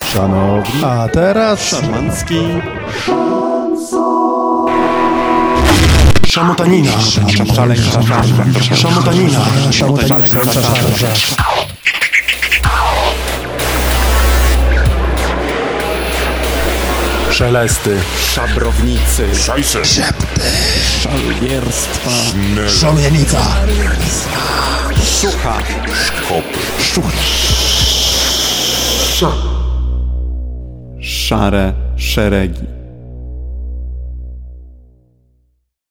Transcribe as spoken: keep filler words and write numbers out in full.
Szanowni. A teraz Szarmancki. Szamotanina. Szamotanina. Szelesty. Szabrownicy. Szajse. Szepty. Szalwierstwa. Szomienica. Szucha. Szkopy. Szare szeregi.